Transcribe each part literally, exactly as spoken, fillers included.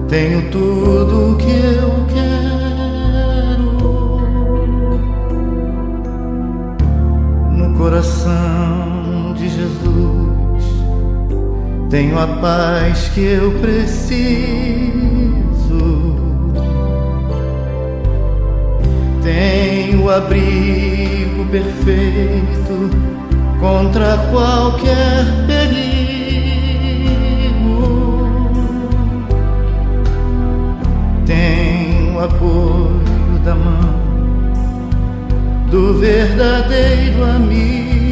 tenho tudo que eu quero no coração de Jesus. Tenho a paz que eu preciso. Tenho o abrigo perfeito contra qualquer perigo. Tenho o apoio da mão do verdadeiro amigo.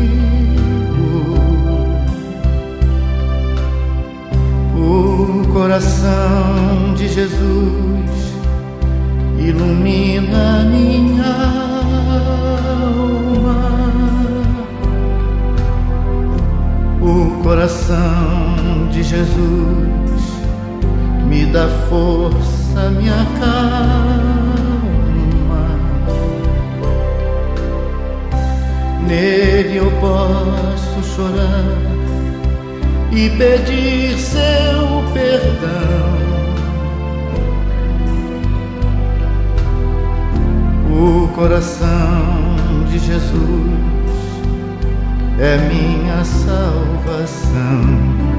O coração de Jesus ilumina minha alma. O coração de Jesus me dá força, me acalma. Nele eu posso chorar e pedir seu perdão. O coração de Jesus é minha salvação.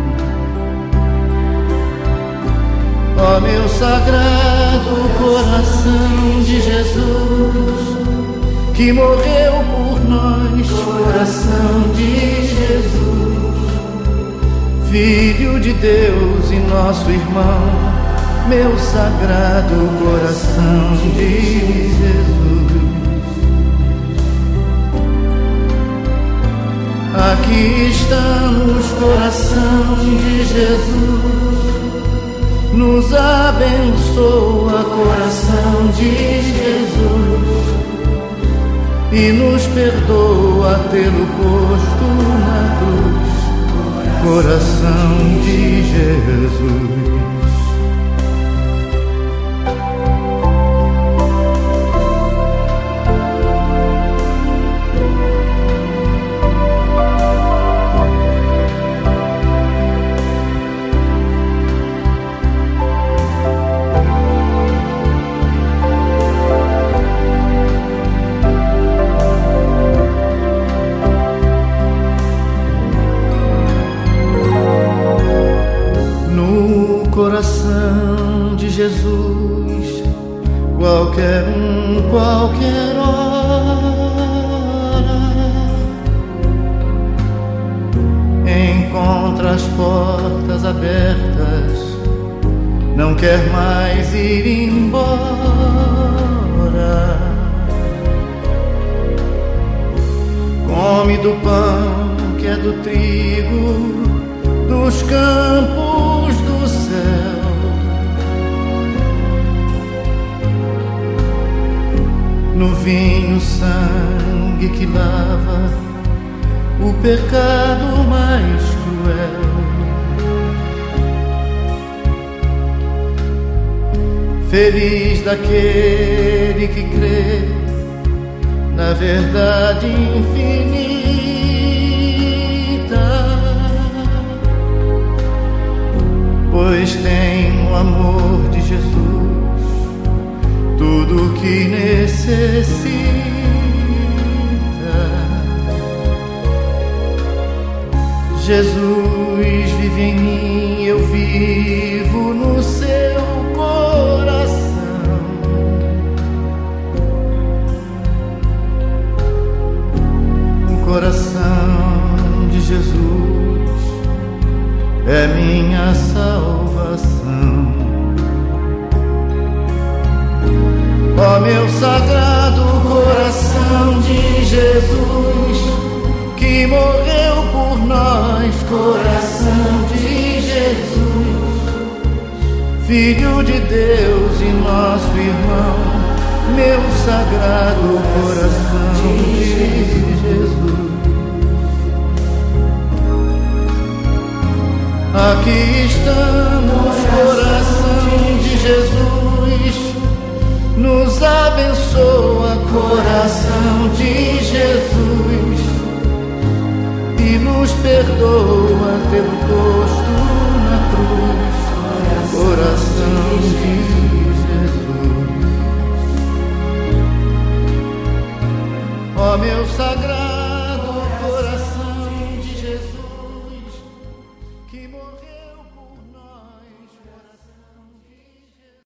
Ó meu sagrado coração de Jesus, que morreu por nós, coração de Jesus, Filho de Deus e nosso irmão, meu sagrado coração de Jesus. Aqui estamos, coração de Jesus, nos abençoa, coração de Jesus, e nos perdoa tê-lo posto na cruz, coração de Jesus. Coração de Jesus, qualquer um, qualquer hora, encontra as portas abertas, não quer mais ir embora. Come do pão que é do trigo, dos campos do céu. No vinho, sangue que lava o pecado mais cruel. Feliz daquele que crê na verdade infinita, pois tem o amor de Jesus, tudo o que necessita. Jesus vive em mim, eu vivo no seu coração. O coração de Jesus é minha salvação. Ó meu sagrado coração de Jesus, que morreu por nós, coração de Jesus, Filho de Deus e nosso irmão, meu sagrado coração de Jesus. Aqui estamos, coração de Jesus, nos abençoa, coração de Jesus, nos perdoa, tê-lo posto na cruz, coração de Jesus. Ó meu sagrado